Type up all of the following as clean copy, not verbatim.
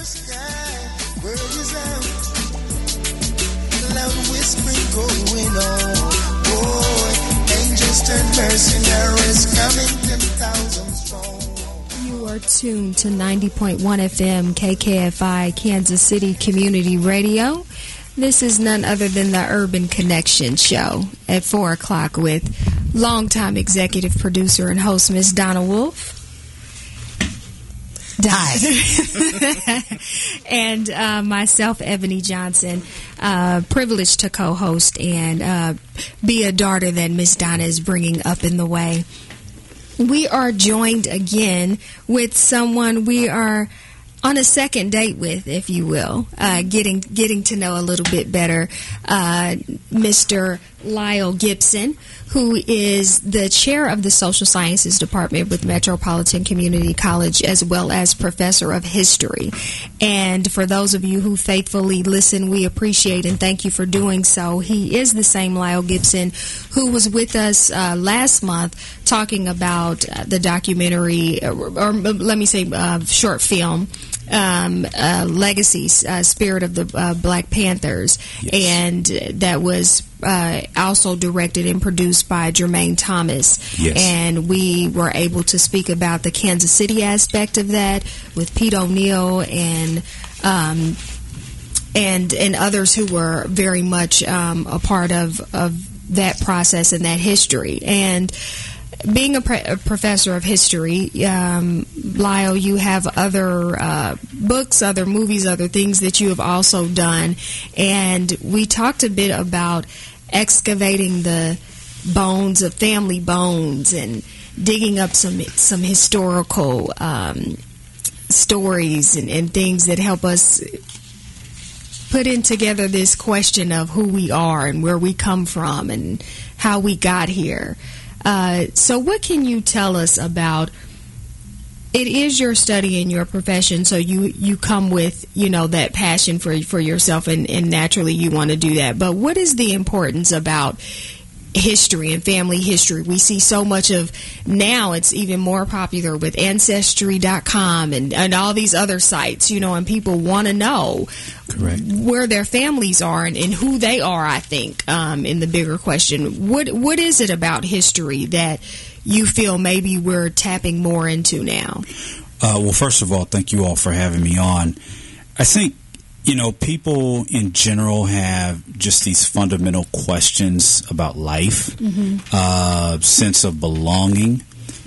Loud whispering going on. Boy, angels turn mercenaries coming 10,000 strong. You are tuned to 90.1 FM KKFI Kansas City Community Radio. This is none other than the Urban Connection Show at 4 o'clock with longtime executive producer and host Miss Donna Wolf. And myself, Ebony Johnson, privileged to co-host and be a daughter that Miss Donna is bringing up in the way. We are joined again with someone we are on a second date with, if you will, getting to know a little bit better, Mr. Lyle Gibson, who is the chair of the Social Sciences Department with Metropolitan Community College, as well as professor of history. And for those of you who faithfully listen, we appreciate and thank you for doing so. He is the same Lyle Gibson who was with us last month talking about the documentary, or let me say short film, Legacy, Spirit of the Black Panthers. Yes. And that was also directed and produced by Jermaine Thomas. Yes. And we were able to speak about the Kansas City aspect of that with Pete O'Neill and others who were very much a part of that process and that history. And being a professor of history, Lyle, you have other books, other movies, other things that you have also done. And we talked a bit about excavating the bones of family bones and digging up some historical stories and things that help us put in together this question of who we are and where we come from and how we got here. So what can you tell us about, it is your study and your profession, so you come with, that passion for yourself, and naturally you want to do that. But what is the importance about history and family history? We see so much of, now it's even more popular with Ancestry.com and all these other sites, and people want to know Correct. Where their families are and who they are, I think, in the bigger question. What is it about history that you feel maybe we're tapping more into now? Well, first of all, thank you all for having me on. I think, people in general have just these fundamental questions about life, sense of belonging,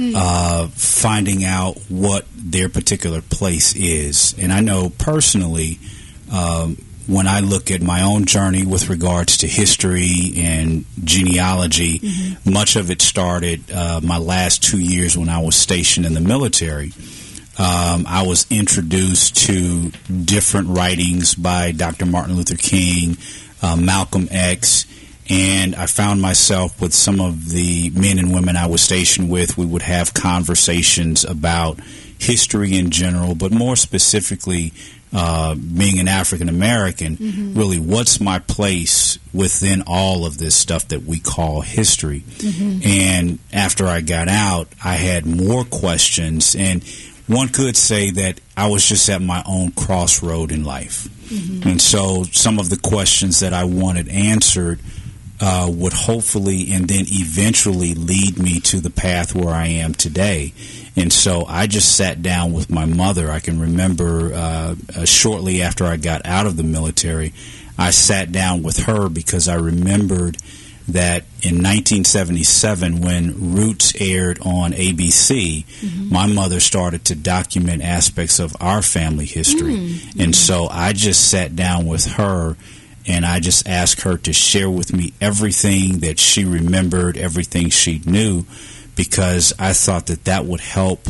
finding out what their particular place is. And I know personally, when I look at my own journey with regards to history and genealogy, much of it started my last 2 years when I was stationed in the military. I was introduced to different writings by Dr. Martin Luther King, Malcolm X, and I found myself with some of the men and women I was stationed with. We would have conversations about history in general, but more specifically, being an African American, really, what's my place within all of this stuff that we call history? And after I got out, I had more questions, and one could say that I was just at my own crossroad in life. And so some of the questions that I wanted answered would hopefully and then eventually lead me to the path where I am today. And so I just sat down with my mother. I can remember shortly after I got out of the military, I sat down with her because I remembered that in 1977, when Roots aired on ABC, my mother started to document aspects of our family history. And so I just sat down with her and I just asked her to share with me everything that she remembered, everything she knew, because I thought that would help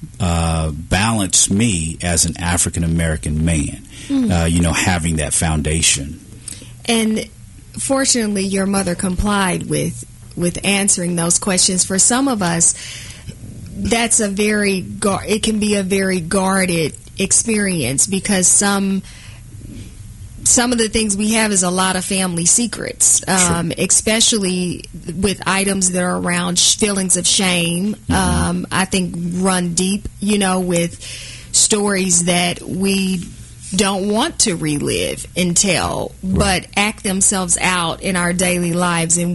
balance me as an African American man, having that foundation. And fortunately, your mother complied with answering those questions. For some of us, that's it can be a very guarded experience, because some of the things we have is a lot of family secrets, especially with items that are around feelings of shame. I think run deep, with stories that we don't want to relive and tell, but act themselves out in our daily lives, and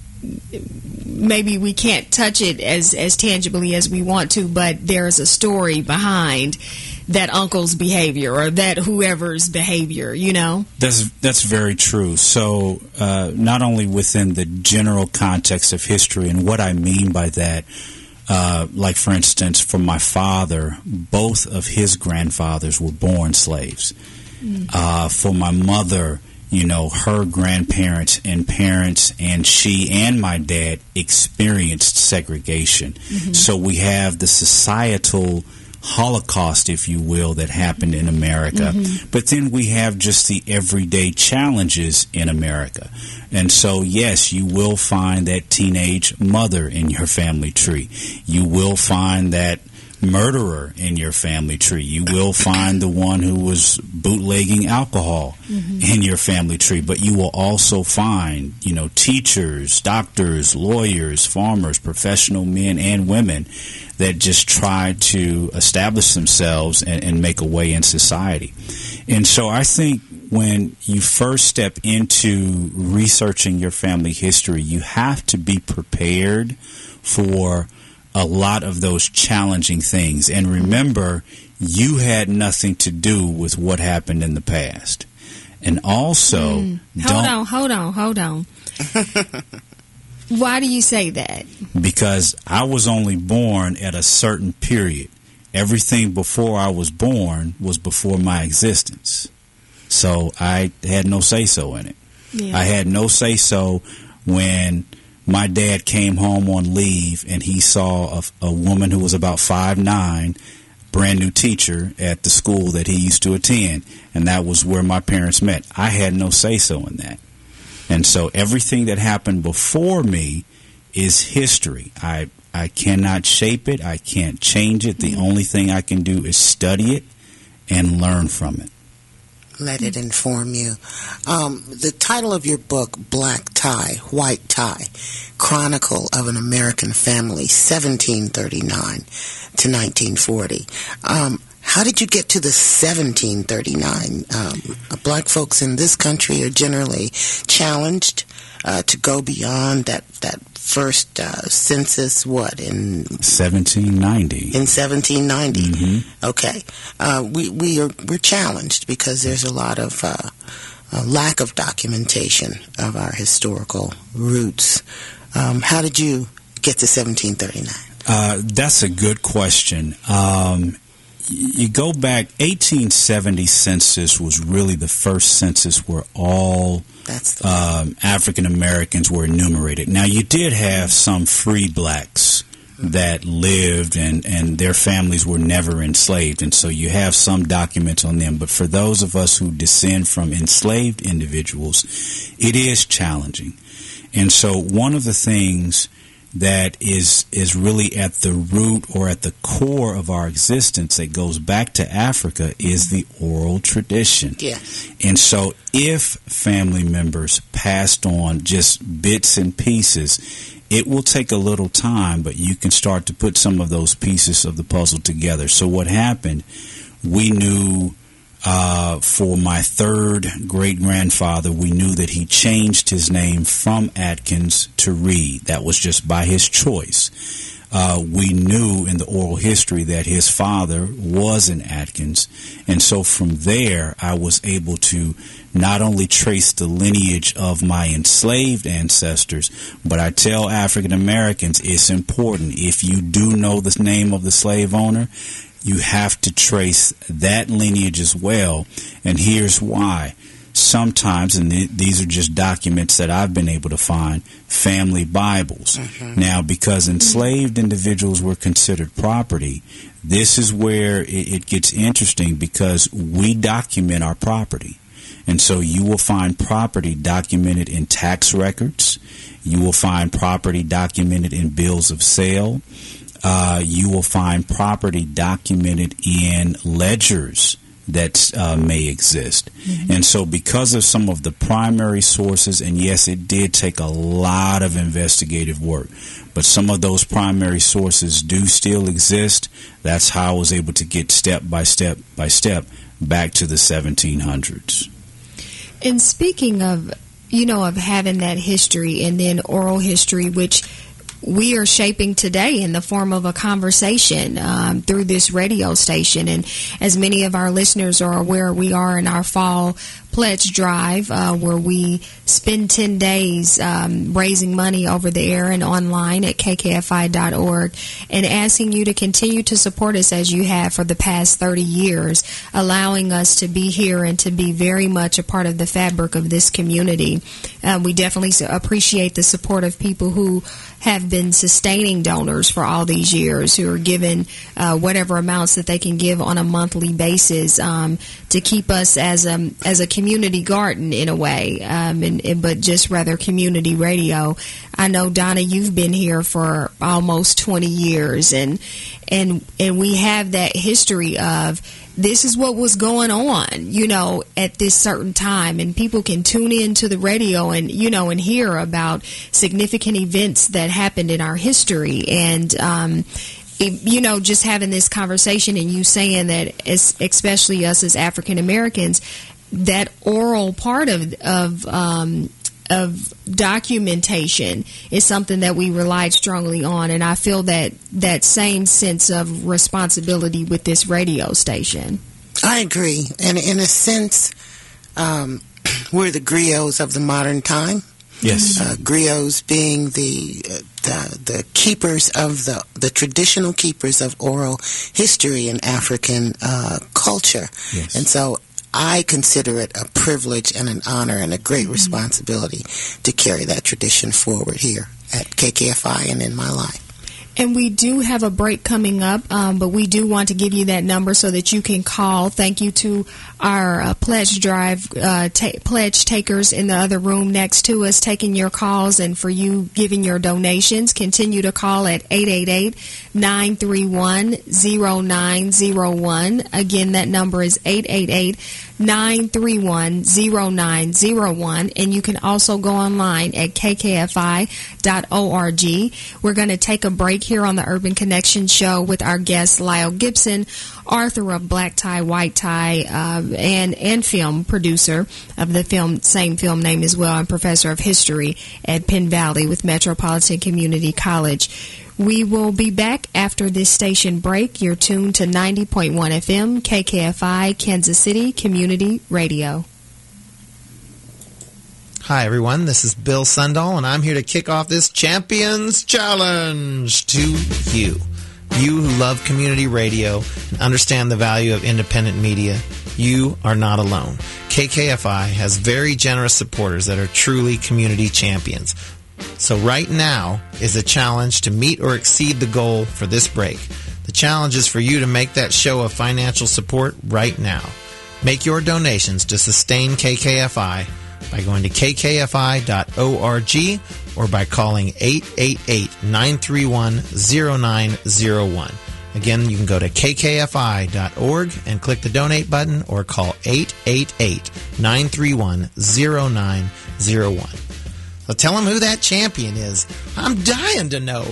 maybe we can't touch it as tangibly as we want to, but there's a story behind that uncle's behavior or that whoever's behavior, That's very true. So not only within the general context of history, and what I mean by that, like for instance, for my father, both of his grandfathers were born slaves. For my mother, her grandparents and parents, and she and my dad experienced segregation. So we have the societal Holocaust, if you will, that happened in America. But then we have just the everyday challenges in America. And so, yes, you will find that teenage mother in your family tree. You will find that murderer in your family tree. You will find the one who was bootlegging alcohol in your family tree. But you will also find, teachers, doctors, lawyers, farmers, professional men and women that just try to establish themselves and make a way in society. And so I think when you first step into researching your family history, you have to be prepared for a lot of those challenging things. And remember, you had nothing to do with what happened in the past. And also, Hold on. Why do you say that? Because I was only born at a certain period. Everything before I was born was before my existence. So I had no say-so in it. Yeah. I had no say-so when my dad came home on leave and he saw a woman who was about 5'9", brand new teacher at the school that he used to attend. And that was where my parents met. I had no say-so in that. And so everything that happened before me is history. I cannot shape it. I can't change it. The only thing I can do is study it and learn from it. Let it inform you. The title of your book, Black Tie, White Tie, Chronicle of an American Family, 1739 to 1940. How did you get to the 1739? Black folks in this country are generally challenged to go beyond that first census, in 1790. In 1790. Okay. We're challenged because there's a lot of lack of documentation of our historical roots. How did you get to 1739? That's a good question. You go back, 1870 census was really the first census where all African Americans were enumerated. Now, you did have some free blacks that lived and their families were never enslaved, and so you have some documents on them. But for those of us who descend from enslaved individuals, it is challenging. And so one of the things that is really at the root or at the core of our existence that goes back to Africa is the oral tradition. Yes. And so if family members passed on just bits and pieces, it will take a little time, but you can start to put some of those pieces of the puzzle together. So what happened, we knew for my third great-grandfather, we knew that he changed his name from Atkins to Reed. That was just by his choice. We knew in the oral history that his father was an Atkins. And so from there, I was able to not only trace the lineage of my enslaved ancestors, but I tell African Americans it's important. If you do know the name of the slave owner, you have to trace that lineage as well. And here's why. Sometimes, and these are just documents that I've been able to find, family Bibles. Now, because enslaved individuals were considered property, this is where it gets interesting because we document our property. And so you will find property documented in tax records. You will find property documented in bills of sale. You will find property documented in ledgers that may exist. And so because of some of the primary sources, and yes, it did take a lot of investigative work, but some of those primary sources do still exist. That's how I was able to get step by step by step back to the 1700s. And speaking of, of having that history and then oral history, which we are shaping today in the form of a conversation through this radio station. And as many of our listeners are aware, we are in our fall pledge drive where we spend 10 days raising money over the air and online at kkfi.org and asking you to continue to support us as you have for the past 30 years, allowing us to be here and to be very much a part of the fabric of this community. We definitely appreciate the support of people who have been sustaining donors for all these years, who are given whatever amounts that they can give on a monthly basis to keep us as a community garden in a way, but just rather community radio. I know, Donna, you've been here for almost 20 years, and we have that history of this is what was going on, at this certain time, and people can tune in to the radio and, and hear about significant events that happened in our history. And, just having this conversation and you saying that, especially us as African Americans, that oral part of documentation is something that we relied strongly on, and I feel that same sense of responsibility with this radio station. I agree, and in a sense, we're the griots of the modern time. Yes, griots being the keepers of the traditional keepers of oral history in African culture, yes. And so I consider it a privilege and an honor and a great responsibility to carry that tradition forward here at KKFI and in my life. And we do have a break coming up, but we do want to give you that number so that you can call. Thank you to our pledge drive pledge takers in the other room next to us taking your calls, and for you giving your donations. Continue to call at 888-931-0901. Again, that number is 888-931-0901, and you can also go online at kkfi.org. We're going to take a break here on the Urban Connection Show with our guest Lyle Gibson, author of Black Tie, White Tie, and film producer of the same film name as well, and professor of history at Penn Valley with Metropolitan Community College. We will be back after this station break. You're tuned to 90.1 FM, KKFI, Kansas City Community Radio. Hi, everyone. This is Bill Sundahl, and I'm here to kick off this Champions Challenge to you. You who love community radio and understand the value of independent media, you are not alone. KKFI has very generous supporters that are truly community champions. So right now is a challenge to meet or exceed the goal for this break. The challenge is for you to make that show of financial support right now. Make your donations to sustain KKFI by going to kkfi.org or by calling 888-931-0901. Again, you can go to kkfi.org and click the donate button or call 888-931-0901. So tell them who that champion is. I'm dying to know.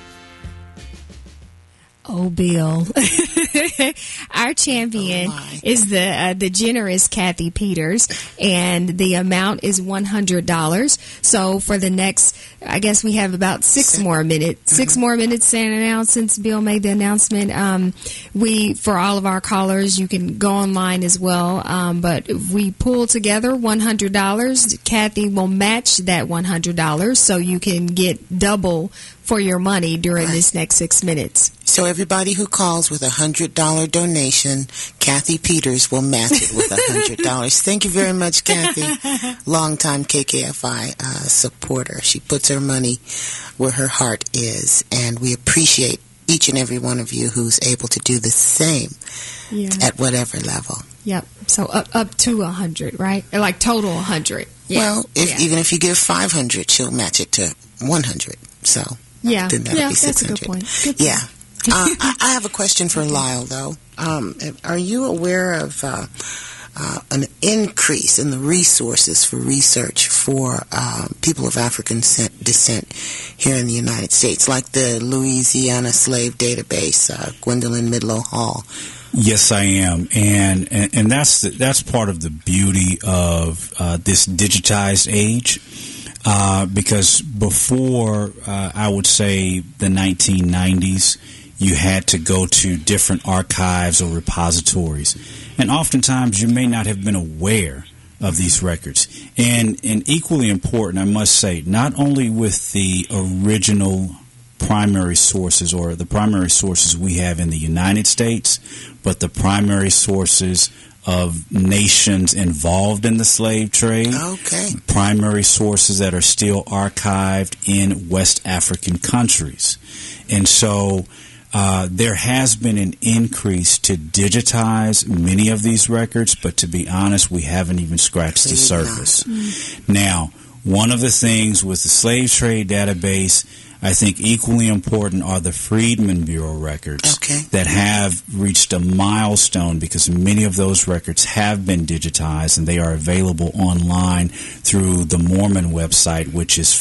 Oh, Bill. Our champion is the generous Kathy Peters, and the amount is $100. So for the next, I guess we have about 6 more minutes to announce since Bill made the announcement. For all of our callers, you can go online as well. But if we pull together $100, Kathy will match that $100, so you can get double for your money during this next 6 minutes. So everybody who calls with $100 donation, Kathy Peters will match it with $100. Thank you very much, Kathy. Longtime KKFI supporter. She puts her money where her heart is, and we appreciate each and every one of you who's able to do the same at whatever level. Yep. So up to 100, right? Like total 100. Yeah. Well, even if you give 500, she'll match it to 100. So then that'll be 600. That's a good point. Yeah. I have a question for Lyle, though. Are you aware of an increase in the resources for research for people of African descent here in the United States, like the Louisiana Slave Database, Gwendolyn Midlo Hall? Yes, I am, and that's part of the beauty of this digitized age. Because before, I would say the 1990s, you had to go to different archives or repositories, and oftentimes you may not have been aware of these records. And equally important, I must say, not only with the original primary sources or the primary sources we have in the United States, but the primary sources of nations involved in the slave trade. Okay. Primary sources that are still archived in West African countries. And so there has been an increase to digitize many of these records, but to be honest, we haven't even scratched the surface. Now, one of the things with the slave trade database, I think equally important are the Freedmen Bureau records that have reached a milestone, because many of those records have been digitized and they are available online through the Mormon website, which is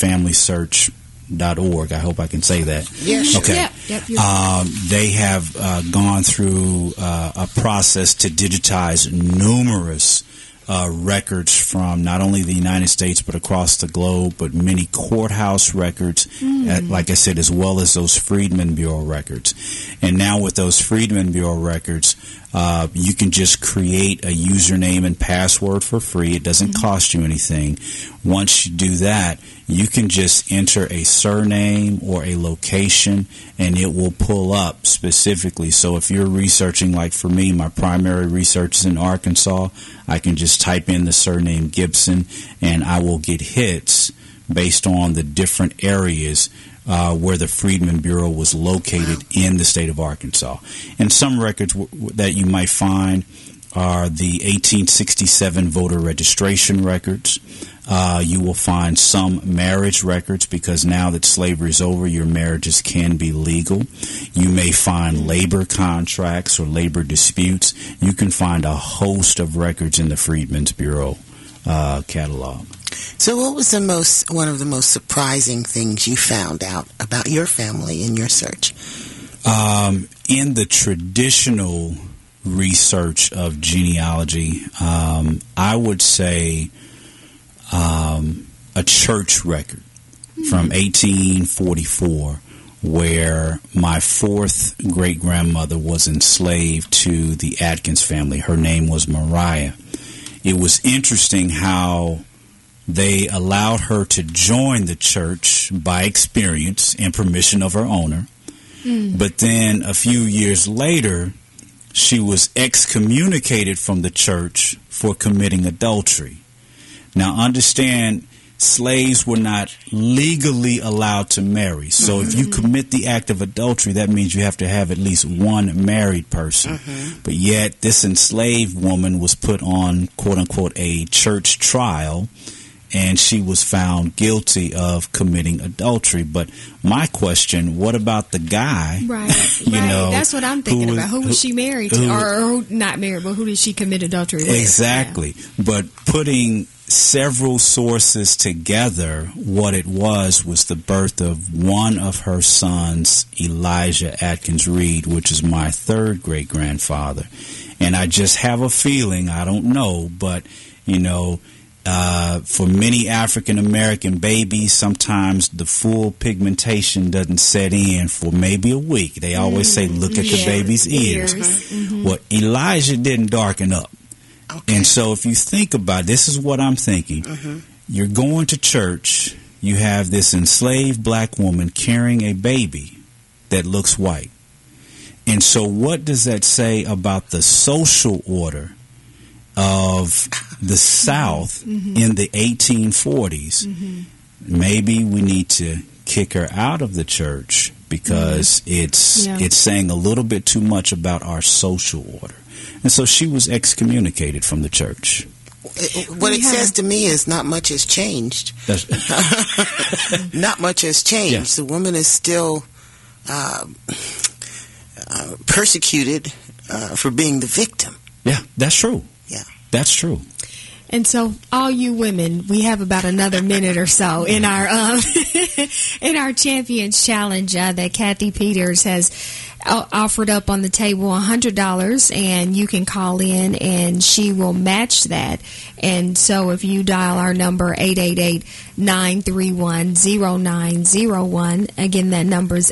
FamilySearch.org. I hope I can say that. Yes. Okay. Yep. They have gone through a process to digitize numerous records from not only the United States but across the globe, but many courthouse records, like I said, as well as those Freedmen Bureau records. And now with those Freedmen Bureau records, you can just create a username and password for free. It doesn't cost you anything. Once you do that, you can just enter a surname or a location, and it will pull up specifically. So if you're researching, like for me, my primary research is in Arkansas, I can just type in the surname Gibson, and I will get hits based on the different areas where the Freedmen Bureau was located in the state of Arkansas. And some records that you might find are the 1867 voter registration records. You will find some marriage records, because now that slavery is over, your marriages can be legal. You may find labor contracts or labor disputes. You can find a host of records in the Freedmen's Bureau catalog. So what was one of the most surprising things you found out about your family in your search? In the traditional research of genealogy, I would say a church record from 1844, where my fourth great-grandmother was enslaved to the Atkins family. Her name was Mariah. It was interesting how they allowed her to join the church by experience and permission of her owner. But then a few years later, she was excommunicated from the church for committing adultery. Now, understand, slaves were not legally allowed to marry. So if you commit the act of adultery, that means you have to have at least one married person. But yet, this enslaved woman was put on, quote-unquote, a church trial, and she was found guilty of committing adultery. But my question, what about the guy? Right. That's what I'm thinking about. Who was she married to? Or not married, but who did she commit adultery with? Exactly. Yeah. But putting several sources together, what it was the birth of one of her sons, Elijah Atkins Reed, which is my third great-grandfather. And I just have a feeling, I don't know, but, for many African-American babies, sometimes the full pigmentation doesn't set in for maybe a week. They always say, look at the baby's ears. Well, Elijah didn't darken up. Okay. And so if you think about it, this is what I'm thinking. You're going to church, you have this enslaved black woman carrying a baby that looks white. And so what does that say about the social order of the South in the 1840s? Maybe we need to kick her out of the church, because it's saying a little bit too much about our social order. And so she was excommunicated from the church. What it says to me is not much has changed. Not much has changed. Yeah. The woman is still persecuted for being the victim. Yeah, that's true. Yeah. That's true. And so, all you women, we have about another minute or so in our in our Champions Challenge that Kathy Peters has offered up on the table $100, and you can call in and she will match that. And so if you dial our number 888-931-0901, again, that number is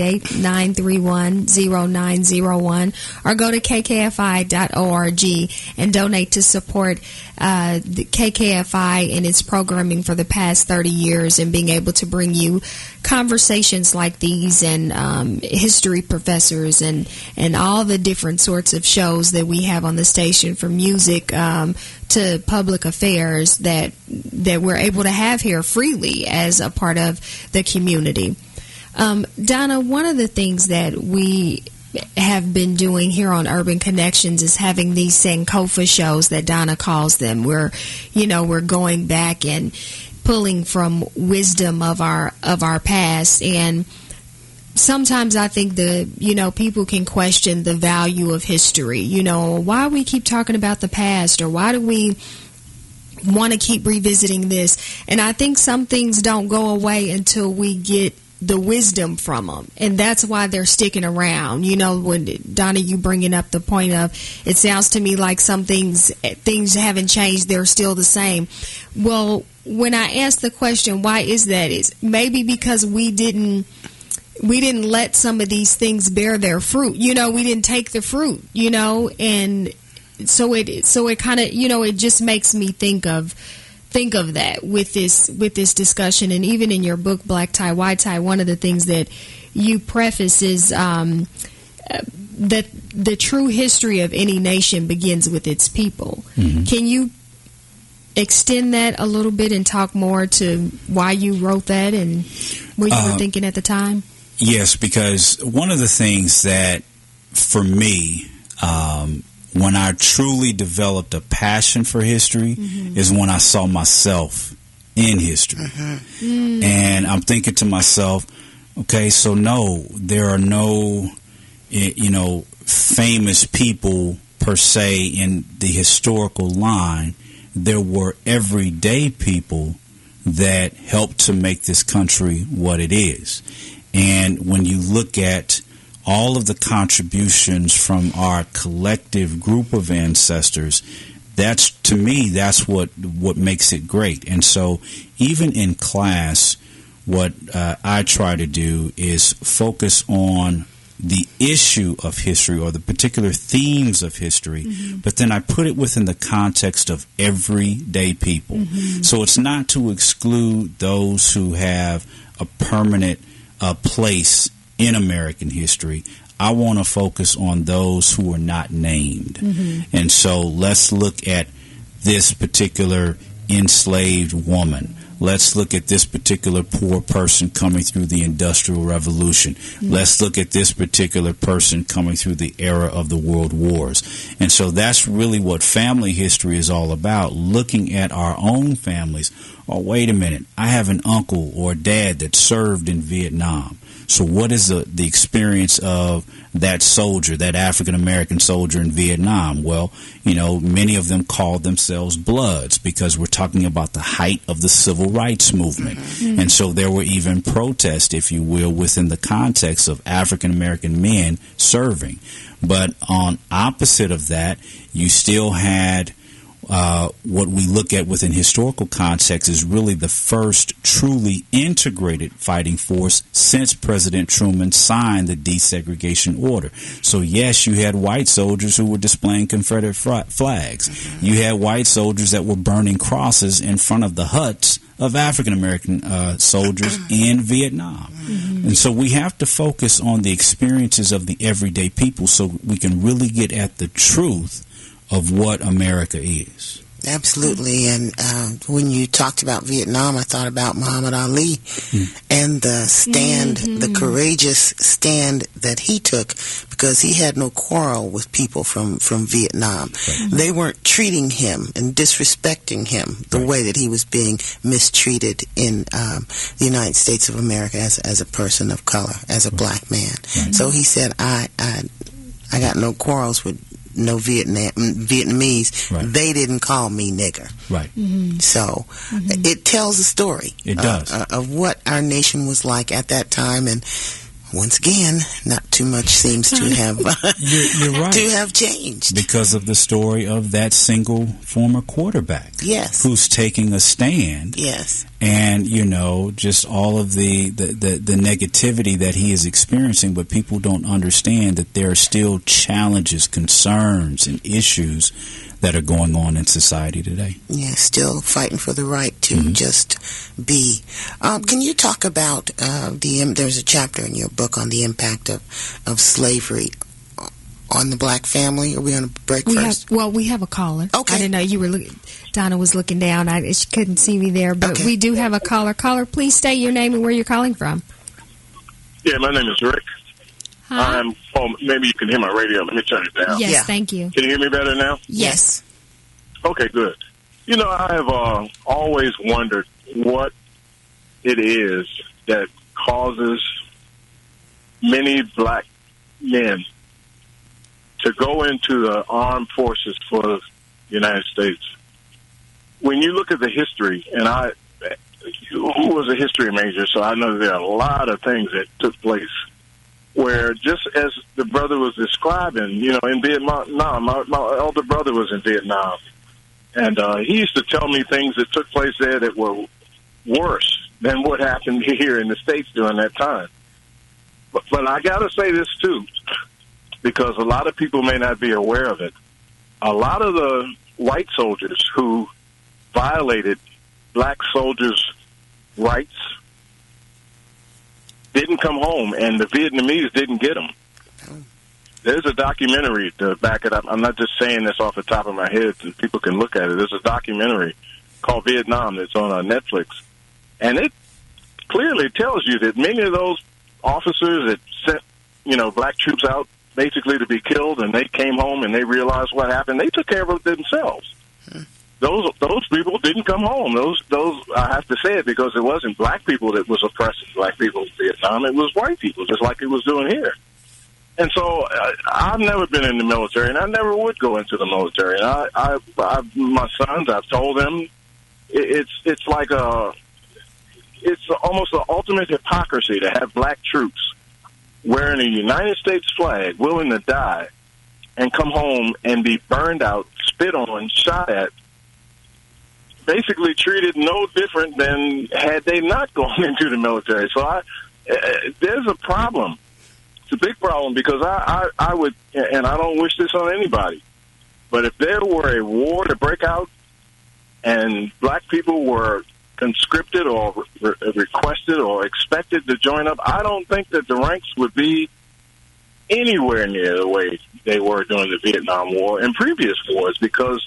888-931-0901, or go to kkfi.org and donate to support the KKFI and its programming for the past 30 years, and being able to bring you conversations like these, and history professors, and all the different sorts of shows that we have on the station, from music to public affairs, that we're able to have here freely as a part of the community. Donna, one of the things that we have been doing here on Urban Connections is having these Sankofa shows that Donna calls them. We're going back and pulling from wisdom of our past, and sometimes I think people can question the value of history. Why we keep talking about the past, or why do we want to keep revisiting this? And I think some things don't go away until we get the wisdom from them, and that's why they're sticking around. When Donna, you bringing up the point of, it sounds to me like some things haven't changed, they're still the same. Well, when I ask the question, why is that? Is maybe because we didn't let some of these things bear their fruit. We didn't take the fruit. And so it kind of, it just makes me think of that with this discussion. And even in your book, Black Tie, White Tie, one of the things that you preface is that the true history of any nation begins with its people. Mm-hmm. Can you extend that a little bit and talk more to why you wrote that and what you were thinking at the time? Yes, because one of the things that, for me, when I truly developed a passion for history, mm-hmm. is when I saw myself in history. Mm-hmm. Mm. And I'm thinking to myself, okay, so no, there are no, famous people per se in the historical line. There were everyday people that helped to make this country what it is. And when you look at all of the contributions from our collective group of ancestors, that's what makes it great. And so even in class, what I try to do is focus on the issue of history or the particular themes of history, mm-hmm. but then I put it within the context of everyday people. Mm-hmm. So it's not to exclude those who have a permanent place in American history. I want to focus on those who are not named. Mm-hmm. And so let's look at this particular enslaved woman. Let's look at this particular poor person coming through the Industrial Revolution. Mm-hmm. Let's look at this particular person coming through the era of the World Wars. And so that's really what family history is all about, looking at our own families. Oh, wait a minute, I have an uncle or dad that served in Vietnam. So what is the experience of that soldier, that African-American soldier in Vietnam? Well, many of them called themselves Bloods because we're talking about the height of the civil rights movement. Mm-hmm. And so there were even protests, if you will, within the context of African-American men serving. But on opposite of that, you still had what we look at within historical context is really the first truly integrated fighting force since President Truman signed the desegregation order. So yes, you had white soldiers who were displaying Confederate flags. Mm-hmm. You had white soldiers that were burning crosses in front of the huts of African-American soldiers in Vietnam. Mm-hmm. And so we have to focus on the experiences of the everyday people so we can really get at the truth of what America is. Absolutely. And when you talked about Vietnam, I thought about Muhammad Ali and the stand, the courageous stand that he took, because he had no quarrel with people from Vietnam. Right. They weren't treating him and disrespecting him the way that he was being mistreated in the United States of America as a person of color, as a black man. Right. So he said, I got no quarrels with no Vietnamese. Right. They didn't call me nigger. Right. Mm-hmm. So it tells a story. It does. Of what our nation was like at that time. And once again, not too much seems to have You're right. to have changed. Because of the story of that single former quarterback. Yes. Who's taking a stand. Yes. And, just all of the negativity that he is experiencing, but people don't understand that there are still challenges, concerns, and issues that are going on in society today. Yeah, still fighting for the right to just be. Can you talk about there's a chapter in your book on the impact of slavery on the black family? Are we on a break first? We have a caller. Okay. I didn't know you were Donna was looking down. She couldn't see me there, but we do have a caller. Caller, please state your name and where you're calling from. Yeah, my name is Rick. Hi. Maybe you can hear my radio. Let me turn it down. Yes, thank you. Can you hear me better now? Yes. Okay, good. I have always wondered what it is that causes many black men to go into the armed forces for the United States. When you look at the history, and I was a history major, so I know there are a lot of things that took place where, just as the brother was describing, in Vietnam, my elder brother was in Vietnam, and he used to tell me things that took place there that were worse than what happened here in the States during that time. But I got to say this, too, because a lot of people may not be aware of it. A lot of the white soldiers who violated black soldiers' rights didn't come home, and the Vietnamese didn't get them. There's a documentary to back it up. I'm not just saying this off the top of my head, so people can look at it. There's a documentary called Vietnam that's on Netflix, and it clearly tells you that many of those officers that sent, black troops out basically to be killed, and they came home and they realized what happened, they took care of it themselves. Those people didn't come home. Those I have to say it because it wasn't black people that was oppressing black people in Vietnam. It was white people, just like it was doing here. And so I've never been in the military, and I never would go into the military. And my sons, I've told them, it's like it's almost the ultimate hypocrisy to have black troops wearing a United States flag, willing to die, and come home and be burned out, spit on, shot at, basically treated no different than had they not gone into the military. So there's a problem. It's a big problem because I would, and I don't wish this on anybody, but if there were a war to break out and black people were conscripted or requested or expected to join up, I don't think that the ranks would be anywhere near the way they were during the Vietnam War and previous wars, because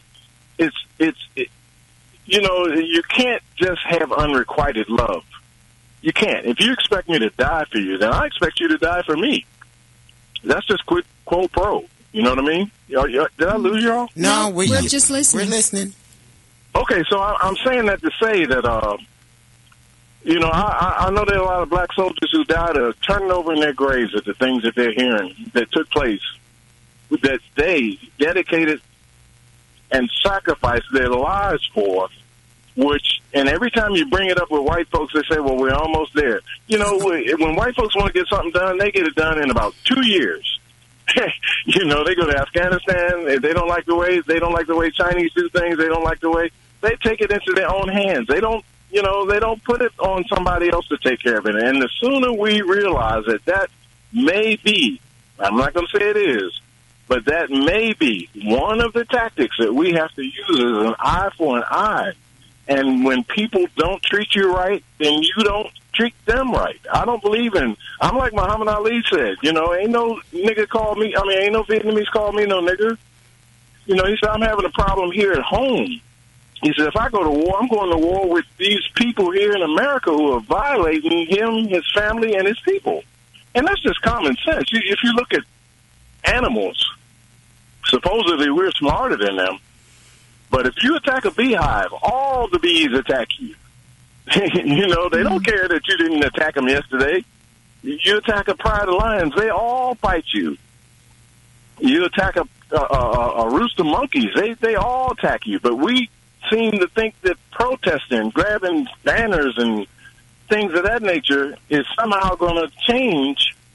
you can't just have unrequited love. You can't. If you expect me to die for you, then I expect you to die for me. That's just quid pro. You know what I mean? Did I lose y'all? No, we're just listening. We're listening. Okay, so I'm saying that to say that, I know there are a lot of black soldiers who died turning over in their graves at the things that they're hearing that took place, that they dedicated and sacrificed their lives for, and every time you bring it up with white folks, they say, well, we're almost there. When white folks want to get something done, they get it done in about 2 years. They go to Afghanistan. They don't like the way Chinese do things. They don't like the way they take it into their own hands. They don't put it on somebody else to take care of it. And the sooner we realize that may be, I'm not going to say it is, but that may be one of the tactics that we have to use as an eye for an eye. And when people don't treat you right, then you don't treat them right. I don't believe I'm like Muhammad Ali said, ain't no nigga called me, ain't no Vietnamese called me no nigger. He said, I'm having a problem here at home. He said, if I go to war, I'm going to war with these people here in America who are violating him, his family, and his people. And that's just common sense. If you look at animals, supposedly we're smarter than them. But if you attack a beehive, all the bees attack you. They don't care that you didn't attack them yesterday. You attack a pride of lions, they all bite you. You attack a roost of monkeys, they all attack you. But we seem to think that protesting, grabbing banners and things of that nature is somehow going to change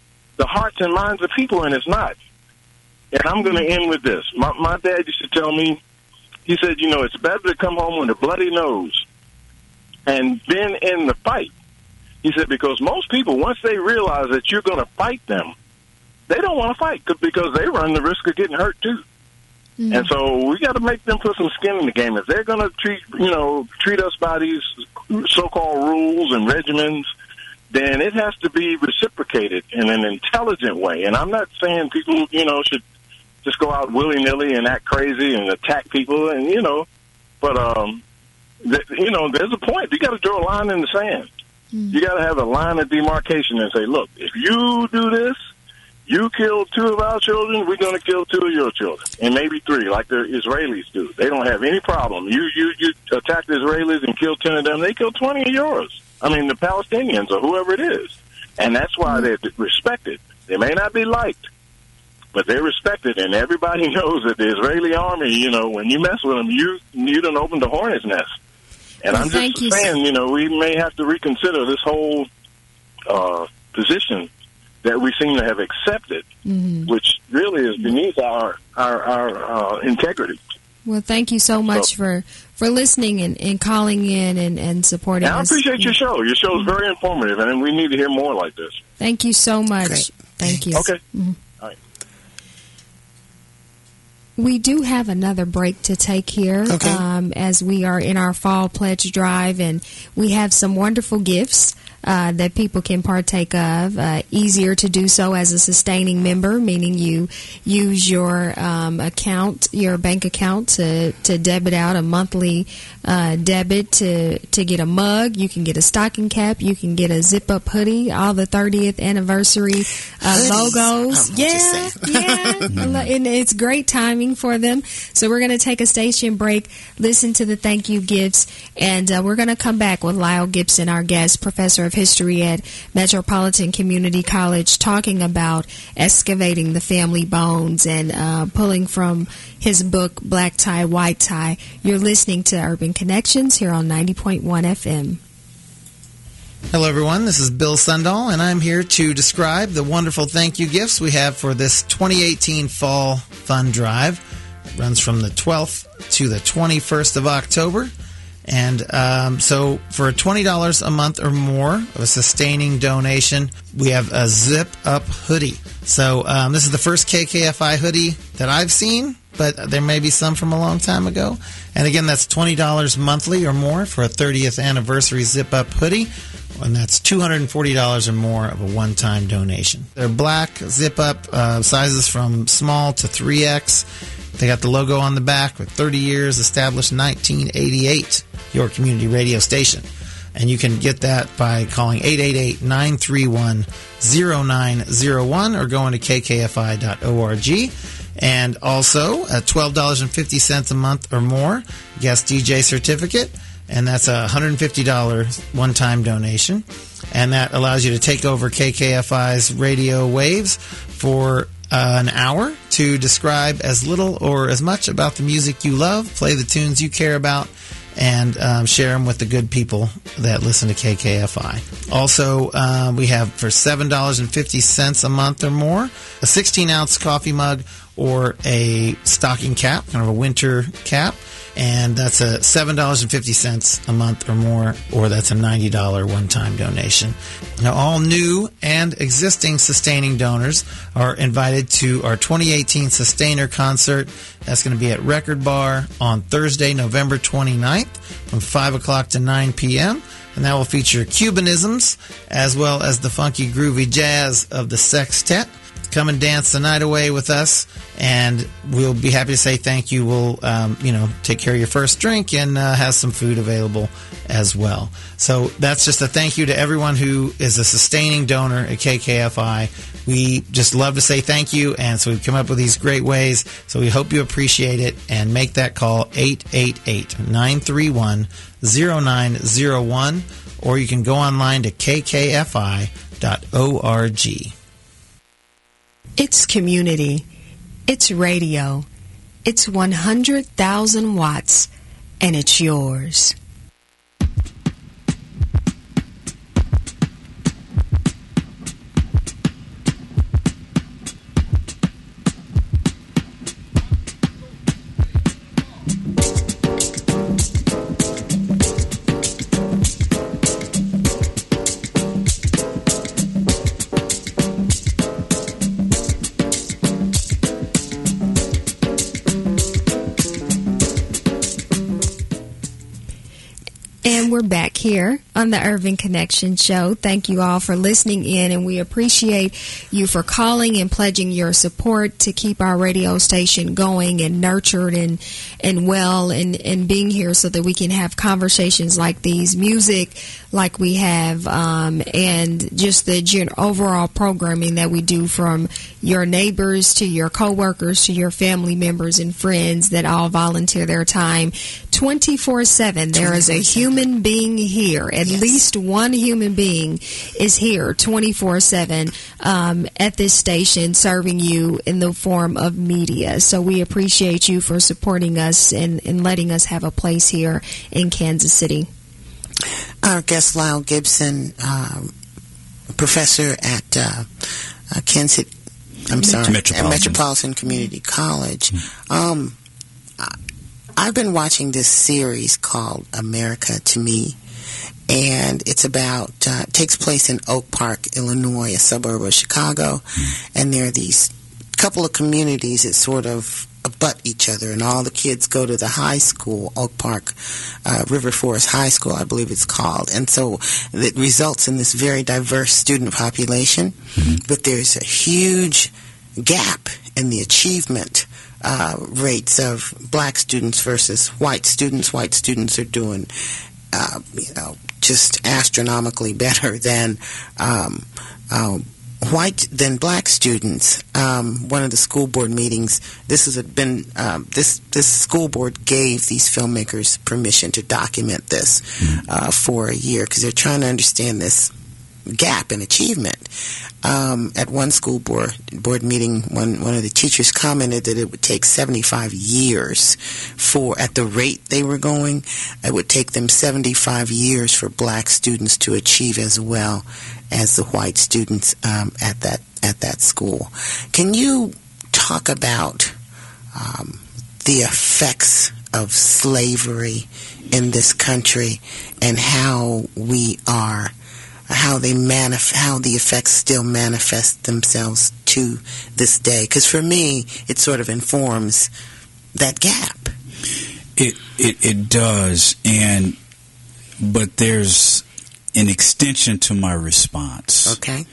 the hearts and minds of people, and it's not. And I'm going to end with this. My dad used to tell me, he said, you know, it's better to come home with a bloody nose and then end the fight. He said, because most people, once they realize that you're going to fight them, they don't want to fight because they run the risk of getting hurt, too. Mm-hmm. And so we got to make them put some skin in the game. If they're going to treat us by these so-called rules and regimens, then it has to be reciprocated in an intelligent way. And I'm not saying people, should just go out willy-nilly and act crazy and attack people, and, but, there's a point. You got to draw a line in the sand. Mm-hmm. You got to have a line of demarcation and say, look, if you do this, you kill 2 of our children, we're going to kill 2 of your children, and maybe 3, like the Israelis do. They don't have any problem. You attack the Israelis and kill 10 of them, they kill 20 of yours. I mean, the Palestinians or whoever it is. And that's why they're respected. They may not be liked, but they're respected, and everybody knows that the Israeli army, when you mess with them, you done opened the hornet's nest. And I'm just saying, we may have to reconsider this whole position that we seem to have accepted, mm-hmm. which really is beneath our integrity. Well, thank you so much for listening and calling in and supporting us. I appreciate your show. Your show is very informative, and we need to hear more like this. Thank you so much. Great. Thank you. Okay. Mm-hmm. All right. We do have another break to take here, as we are in our fall pledge drive, and we have some wonderful gifts that people can partake of. Easier to do so as a sustaining member, meaning you use your your bank account to debit out a monthly debit to get a mug. You can get a stocking cap. You can get a zip-up hoodie. All the 30th anniversary logos. Yeah. And it's great timing for them. So we're going to take a station break, listen to the thank you gifts, and we're going to come back with Lyle Gibson, our guest, professor of history at Metropolitan Community College, talking about excavating the family bones and pulling from his book, Black Tie, White Tie. You're listening to Urban Connections here on 90.1 FM. Hello, everyone. This is Bill Sundahl, and I'm here to describe the wonderful thank you gifts we have for this 2018 Fall Fund Drive. It runs from the 12th to the 21st of October. And so for $20 a month or more of a sustaining donation, we have a zip-up hoodie. So this is the first KKFI hoodie that I've seen, but there may be some from a long time ago. And again, that's $20 monthly or more for a 30th anniversary zip-up hoodie. And that's $240 or more of a one-time donation. They're black zip-up, sizes from small to 3X. They got the logo on the back with 30 years, established in 1988, your community radio station. And you can get that by calling 888-931-0901 or going to kkfi.org. And also, at $12.50 a month or more, guest DJ certificate. And that's a $150 one-time donation. And that allows you to take over KKFI's radio waves for an hour to describe as little or as much about the music you love, play the tunes you care about, and share them with the good people that listen to KKFI. Also, we have for $7.50 a month or more, a 16-ounce coffee mug or a stocking cap, kind of a winter cap. And that's a $7.50 a month or more, or that's a $90 one-time donation. Now, all new and existing sustaining donors are invited to our 2018 Sustainer Concert. That's going to be at Record Bar on Thursday, November 29th from 5 o'clock to 9 p.m., and that will feature Cubanisms as well as the funky groovy jazz of the Sextet. Come and dance the night away with us, and we'll be happy to say thank you. We'll, take care of your first drink and have some food available as well. So that's just a thank you to everyone who is a sustaining donor at KKFI. We just love to say thank you, and so we've come up with these great ways. So we hope you appreciate it, and make that call 888-931-0901, or you can go online to kkfi.org. It's community. It's radio. It's 100,000 watts, and it's yours. And we're back here on the Urban Connection Show. Thank you all for listening in, and we appreciate you for calling and pledging your support to keep our radio station going and nurtured and well and being here so that we can have conversations like these, music like we have, and just the overall programming that we do, from your neighbors to your coworkers to your family members and friends that all volunteer their time 24/7. There is a human being here. At least one human being is here 24/7 at this station, serving you in the form of media. So we appreciate you for supporting us and letting us have a place here in Kansas City. Our guest, Lyle Gibson, professor at Metropolitan Community College. I've been watching this series called America to Me, and it's about takes place in Oak Park, Illinois, a suburb of Chicago, and there are these couple of communities that sort of abut each other, and all the kids go to the high school, Oak Park River Forest High School, I believe it's called, and so it results in this very diverse student population, but there's a huge gap in the achievement rates of black students versus white students. White students are doing, just astronomically better than black students. One of the school board meetings, this school board gave these filmmakers permission to document this for a year because they're trying to understand this gap in achievement. At one school board meeting, one of the teachers commented that it would take 75 years at the rate they were going, it would take them 75 years for black students to achieve as well as the white students at that school. Can you talk about the effects of slavery in this country and how the effects still manifest themselves to this day? Because for me, it sort of informs that gap. It does, but there's an extension to my response. Okay.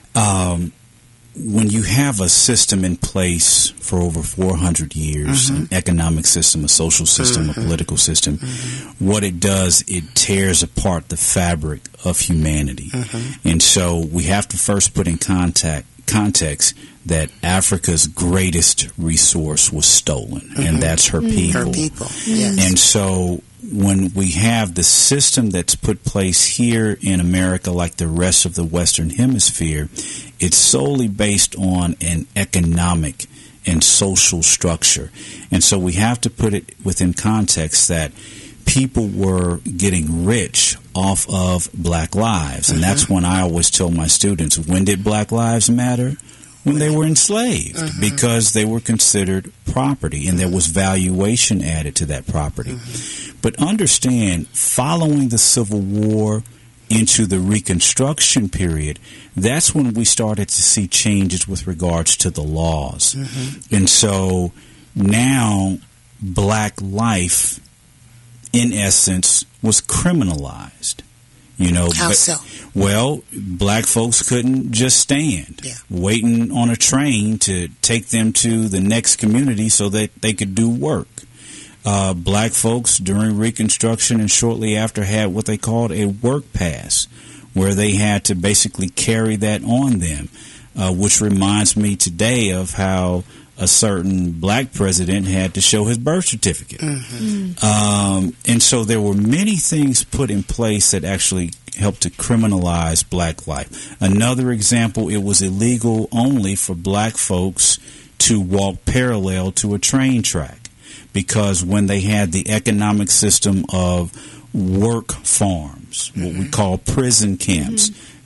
When you have a system in place for over 400 years, an economic system, a social system, a political system, what it does, it tears apart the fabric of humanity. And so we have to first put in context that Africa's greatest resource was stolen, and that's her people. Her people, yes. And so when we have the system that's put place here in America, like the rest of the Western Hemisphere, it's solely based on an economic and social structure. And so we have to put it within context that people were getting rich off of black lives. And that's when I always tell my students, when did black lives matter? When they were enslaved, because they were considered property and there was valuation added to that property. But understand, following the Civil War into the Reconstruction period, that's when we started to see changes with regards to the laws. And so now black life, in essence, was criminalized. How so? Well, black folks couldn't just stand waiting on a train to take them to the next community so that they could do work. Black folks during Reconstruction and shortly after had what they called a work pass, where they had to basically carry that on them, which reminds me today of how a certain black president had to show his birth certificate. And so there were many things put in place that actually helped to criminalize black life. Another example, it was illegal only for black folks to walk parallel to a train track, because when they had the economic system of work farms, what we call prison camps,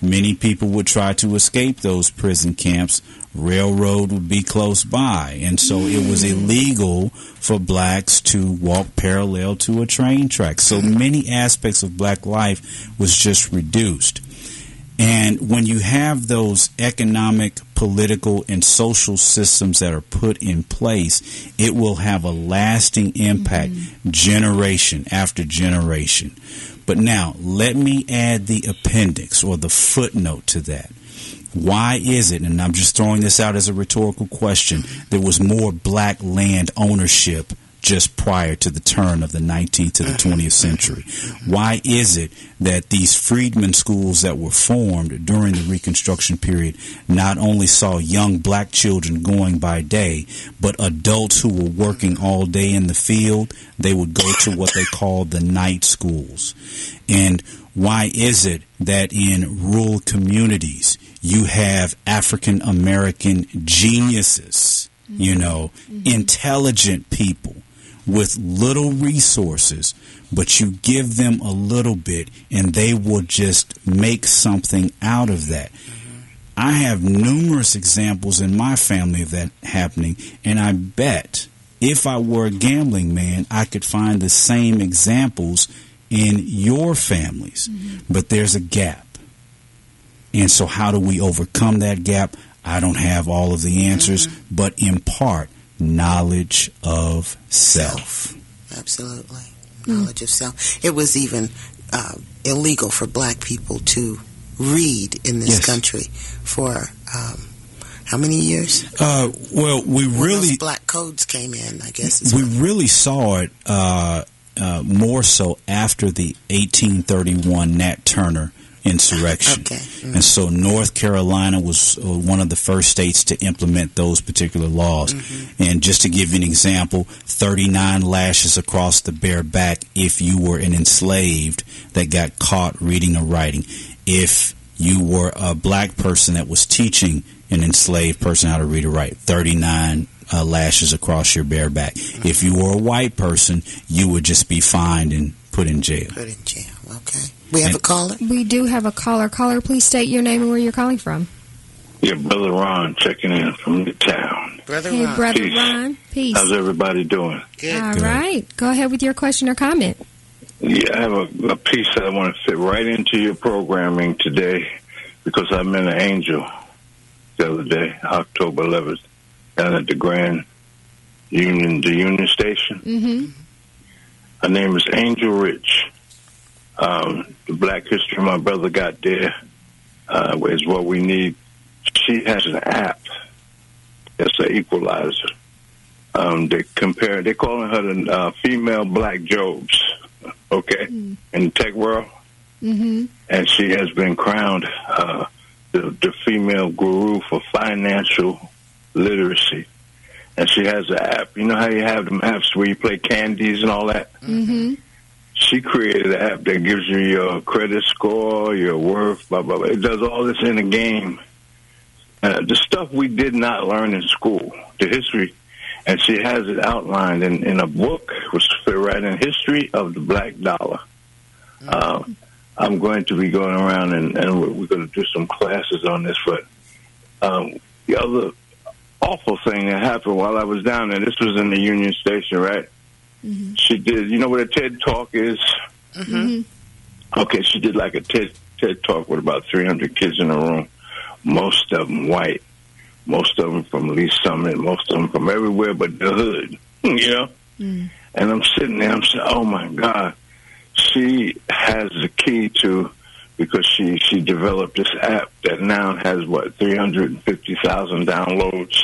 many people would try to escape those prison camps. Railroad would be close by, and so it was illegal for blacks to walk parallel to a train track. So many aspects of black life was just reduced. And when you have those economic, political, and social systems that are put in place, it will have a lasting impact generation after generation. But now, let me add the appendix or the footnote to that. Why is it, and I'm just throwing this out as a rhetorical question, there was more black land ownership just prior to the turn of the 19th to the 20th century? Why is it that these freedmen schools that were formed during the Reconstruction period not only saw young black children going by day, but adults who were working all day in the field, they would go to what they called the night schools? And why is it that in rural communities you have African American geniuses, intelligent people with little resources, but you give them a little bit and they will just make something out of that? I have numerous examples in my family of that happening, and I bet if I were a gambling man, I could find the same examples in your families. But there's a gap. And so how do we overcome that gap? I don't have all of the answers, but impart knowledge of self. Absolutely. Knowledge of self. It was even illegal for black people to read in this country for how many years? Well, we really... those black codes came in, I guess. We really saw it more so after the 1831 Nat Turner insurrection. Okay. And so North Carolina was one of the first states to implement those particular laws. And just to give you an example, 39 lashes across the bare back if you were an enslaved that got caught reading or writing. If you were a black person that was teaching an enslaved person how to read or write, 39 lashes across your bare back. If you were a white person, you would just be fined and put in jail. Put in jail, okay. We have a caller? We do have a caller. Caller, please state your name and where you're calling from. Yeah, Brother Ron checking in from the town. Brother Hey, Ron. Brother Peace. Ron. Peace. How's everybody doing? Good. All right. Go ahead with your question or comment. Yeah, I have a piece that I want to fit right into your programming today because I met an angel the other day, October 11th, down at the Grand Union, the Union Station. Her name is Angel Rich. The Black History my brother got there is what we need. She has an app. It's an equalizer. They're calling her the female Black Jobs, okay, in the tech world. And she has been crowned the female guru for financial literacy. And she has an app. You know how you have them apps where you play candies and all that? She created an app that gives you your credit score, your worth, blah, blah, blah. It does all this in a game. The stuff we did not learn in school, the history, and she has it outlined in a book, which fit right in History of the Black Dollar. I'm going to be going around and we're going to do some classes on this, but the other awful thing that happened while I was down there, this was in the Union Station, right? She did, you know what a TED Talk is? Okay, she did like a TED Talk with about 300 kids in the room, most of them white, most of them from Lee Summit, most of them from everywhere but the hood, you know? And I'm sitting there, I'm saying, oh my God, she has the key to, because she developed this app that now has, 350,000 downloads.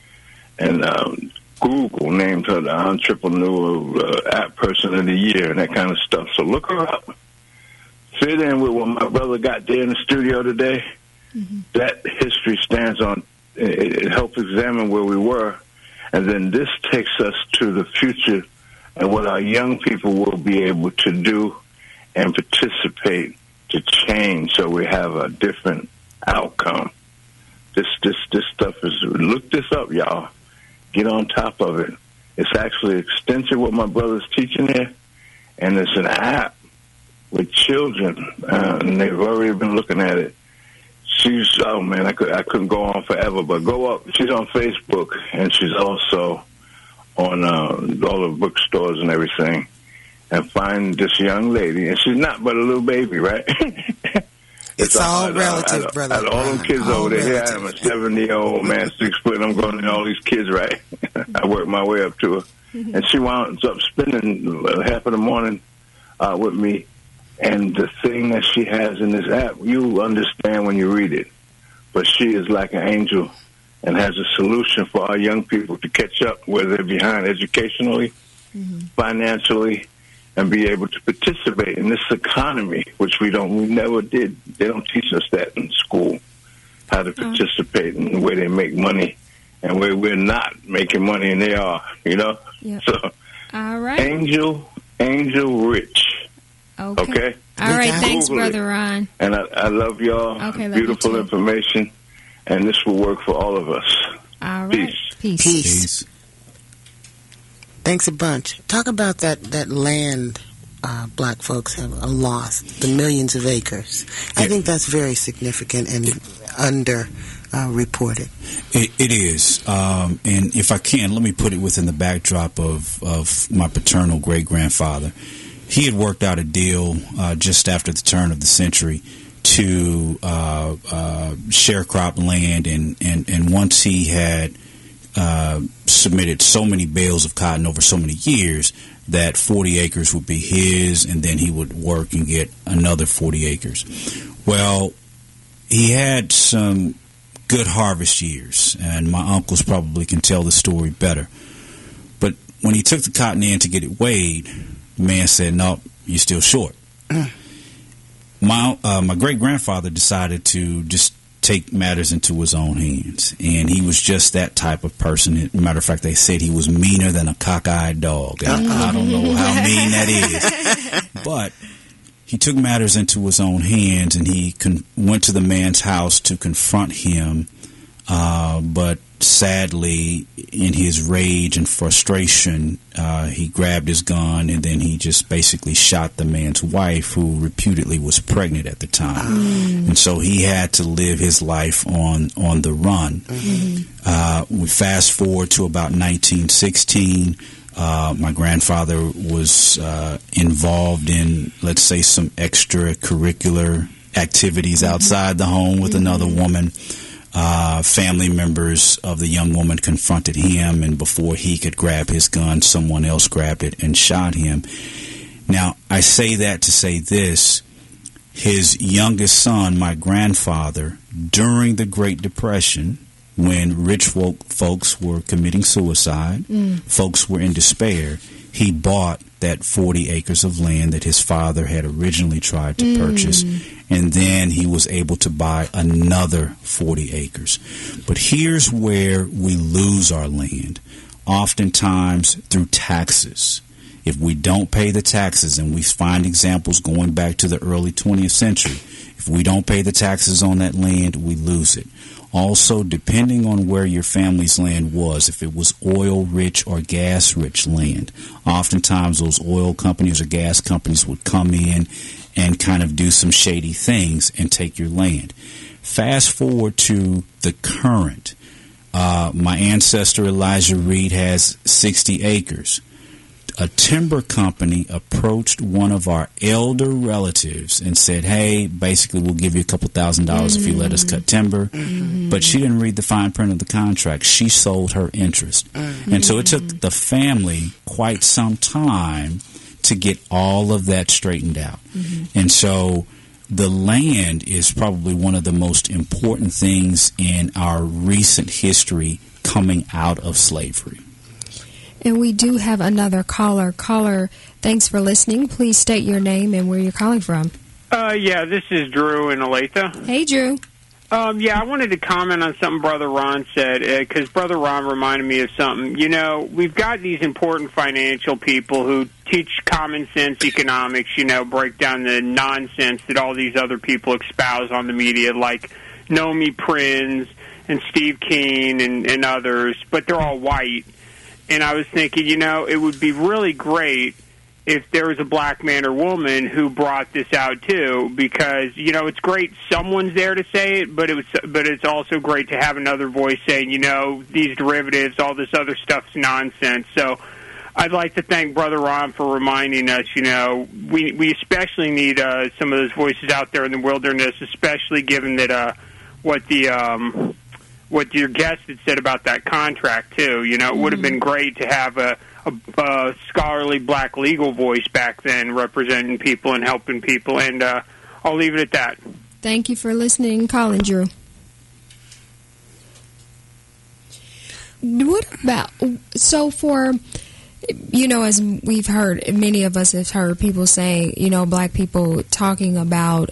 And Google named her the Entrepreneur App Person of the Year and that kind of stuff. So look her up. Fit in with what my brother got there in the studio today. That history stands on, it helps examine where we were. And then this takes us to the future and what our young people will be able to do and participate to change so we have a different outcome. This stuff is, look this up, y'all. Get on top of it. It's actually extensive what my brother's teaching there, and it's an app with children, and they've already been looking at it. she's, oh man, I couldn't go on forever, but go up. She's on Facebook, and she's also on all the bookstores and everything. And find this young lady, and she's not but a little baby, right? It's all relative, brother. Out of all them kids over there, here I am, a 70-year-old man, 6 foot, and I'm going to all these kids, right? I work my way up to her. And she winds up spending half of the morning with me. And the thing that she has in this app, you understand when you read it. But she is like an angel and has a solution for our young people to catch up where they're behind educationally, financially, and be able to participate in this economy, which we never did. They don't teach us that in school, how to participate in the way they make money and where we're not making money and they are, you know? Yep. So, all right. Angel Rich. Okay? All right. Thanks, Google Brother Ron. And I love y'all. Okay, love Beautiful you too. information. And this will work for all of us. All right. Peace. Thanks a bunch. Talk about that land black folks have lost, the millions of acres. I think that's very significant and under-reported. It is. And if I can, let me put it within the backdrop of my paternal great-grandfather. He had worked out a deal just after the turn of the century to sharecrop land, and once he had submitted so many bales of cotton over so many years that 40 acres would be his, and then he would work and get another 40 acres. Well, he had some good harvest years, and my uncles probably can tell the story better. But when he took the cotton in to get it weighed, the man said, "No, you're still short." My great-grandfather decided to just take matters into his own hands, and he was just that type of person. Matter of fact, they said he was meaner than a cockeyed dog. I don't know how mean that is, but he took matters into his own hands, and he went to the man's house to confront him, but sadly, in his rage and frustration, he grabbed his gun, and then he just basically shot the man's wife, who reputedly was pregnant at the time. And so he had to live his life on the run. We fast forward to about 1916. My grandfather was involved in, let's say, some extracurricular activities outside the home with another woman. Family members of the young woman confronted him, and before he could grab his gun, someone else grabbed it and shot him. Now, I say that to say this. His youngest son, my grandfather, during the Great Depression, when rich folks were committing suicide, folks were in despair, he bought that 40 acres of land that his father had originally tried to purchase, and then he was able to buy another 40 acres. But here's where we lose our land, oftentimes through taxes. If we don't pay the taxes, and we find examples going back to the early 20th century, if we don't pay the taxes on that land, we lose it. Also, depending on where your family's land was, if it was oil-rich or gas-rich land, oftentimes those oil companies or gas companies would come in and kind of do some shady things and take your land. Fast forward to the current. My ancestor Elijah Reed has 60 acres. A timber company approached one of our elder relatives and said, "Hey, basically we'll give you a couple $1,000s if you let us cut timber." But she didn't read the fine print of the contract. She sold her interest. And so it took the family quite some time to get all of that straightened out. And so the land is probably one of the most important things in our recent history coming out of slavery. And we do have another caller. Caller, thanks for listening. Please state your name and where you're calling from. Yeah, this is Drew in Olathe. Hey, Drew. Yeah, I wanted to comment on something Brother Ron said, because Brother Ron reminded me of something. You know, we've got these important financial people who teach common sense economics, you know, break down the nonsense that all these other people espouse on the media, like Nomi Prinz and Steve Keen and others, but they're all white. And I was thinking, you know, it would be really great if there was a black man or woman who brought this out too, because it's great someone's there to say it, but it's also great to have another voice saying, these derivatives, all this other stuff's nonsense. So I'd like to thank Brother Ron for reminding us. We especially need some of those voices out there in the wilderness, especially given that what your guest had said about that contract too. It would have been great to have a scholarly black legal voice back then representing people and helping people, and I'll leave it at that. Thank you for listening, Colin Drew. What about, so for, as we've heard, many of us have heard people say, black people talking about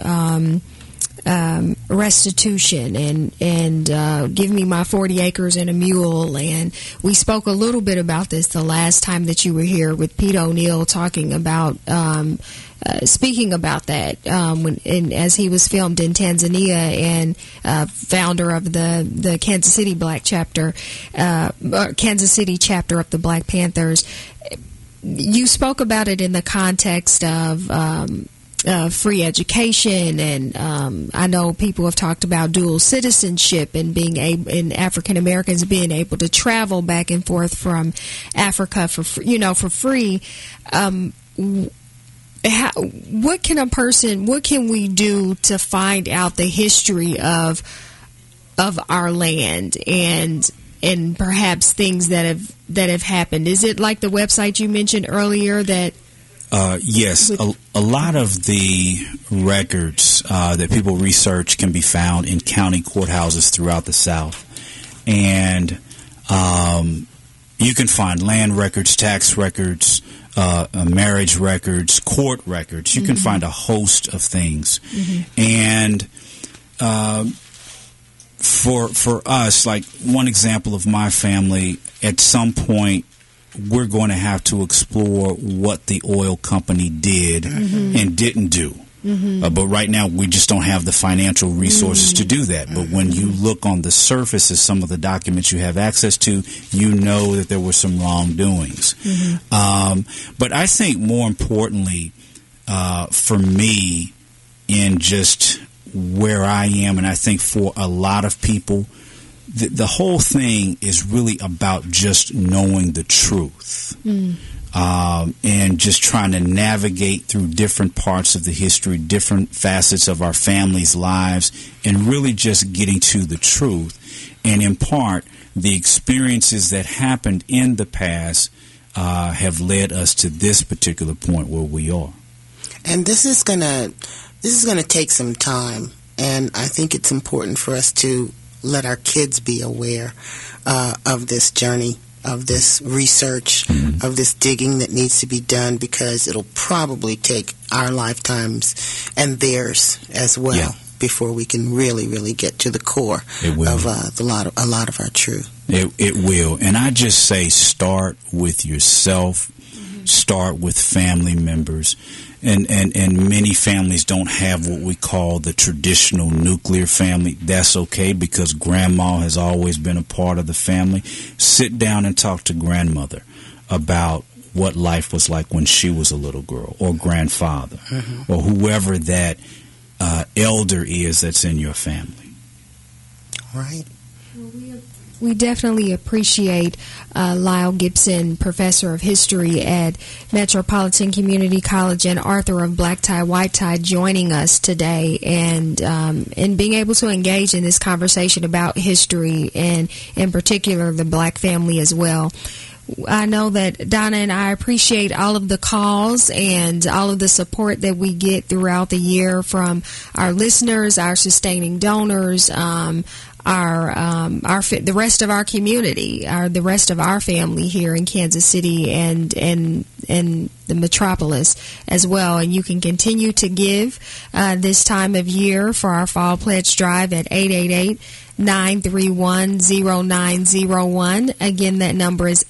restitution and give me my 40 acres and a mule. And we spoke a little bit about this the last time that you were here with Pete O'Neill talking about speaking about that as he was filmed in Tanzania, and founder of the Kansas City Black chapter, Kansas City chapter of the Black Panthers. You spoke about it in the context of free education, and I know people have talked about dual citizenship and and African Americans being able to travel back and forth from Africa for free. What can we do to find out the history of our land and perhaps things that have happened? Is it like the website you mentioned earlier that? Yes, a lot of the records that people research can be found in county courthouses throughout the South. And you can find land records, tax records, marriage records, court records. You can find a host of things. And for us, like one example of my family, at some point, we're going to have to explore what the oil company did and didn't do. But right now, we just don't have the financial resources to do that. But when you look on the surface of some of the documents you have access to, you know that there were some wrongdoings. But I think more importantly, for me, in just where I am, and I think for a lot of people, the whole thing is really about just knowing the truth and just trying to navigate through different parts of the history, different facets of our families' lives, and really just getting to the truth. And in part, the experiences that happened in the past have led us to this particular point where we are. And this is gonna take some time, and I think it's important for us to let our kids be aware of this journey, of this research, of this digging that needs to be done, because it'll probably take our lifetimes and theirs as well before we can really, really get to the core of a lot of our truth. It will. And I just say start with yourself, start with family members. And many families don't have what we call the traditional nuclear family. That's okay, because grandma has always been a part of the family. Sit down and talk to grandmother about what life was like when she was a little girl, or grandfather, or whoever that elder is that's in your family. Right. We definitely appreciate Lyle Gibson, professor of history at Metropolitan Community College and author of Black Tie, White Tie, joining us today and being able to engage in this conversation about history and, in particular, the black family as well. I know that Donna and I appreciate all of the calls and all of the support that we get throughout the year from our listeners, our sustaining donors, the rest of our community, the rest of our family here in Kansas City and the metropolis as well. And you can continue to give this time of year for our Fall Pledge Drive at 888-931-0901. Again, that number is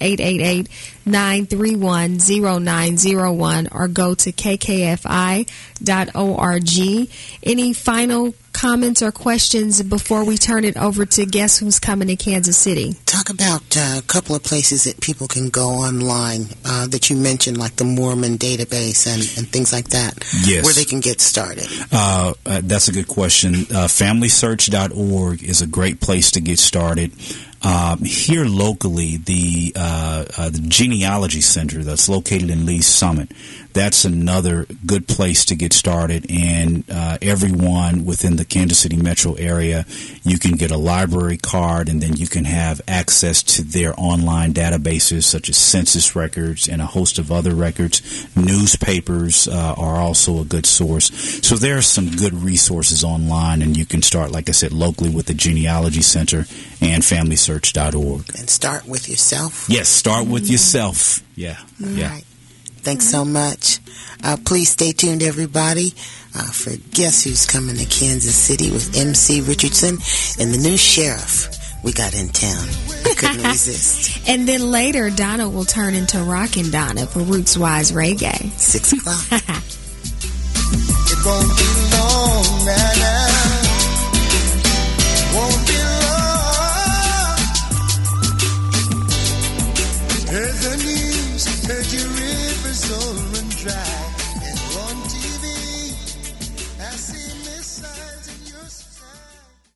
888-931-0901, or go to kkfi.org. Any final comments or questions before we turn it over to Guess Who's Coming to Kansas City? Talk about a couple of places that people can go online that you mentioned, like the Mormon database and things like that, Yes. where they can get started. That's a good question. FamilySearch.org is a great place to get started. Here locally, the Genealogy Center that's located in Lee's Summit, that's another good place to get started. And everyone within the Kansas City metro area, you can get a library card, and then you can have access to their online databases such as census records and a host of other records. Newspapers are also a good source. So there are some good resources online, and you can start, like I said, locally with the Genealogy Center and FamilySearch.org. And start with yourself. Yes, start with yourself. Yeah. All Yeah. right. Thanks so much. Please stay tuned, everybody, for Guess Who's Coming to Kansas City with MC Richardson and the new sheriff we got in town. I couldn't resist. And then later, Donna will turn into Rockin' Donna for Roots Wise Reggae. 6 o'clock. It won't be long now. Won't be long. Heard the news, heard your rivers all run dry.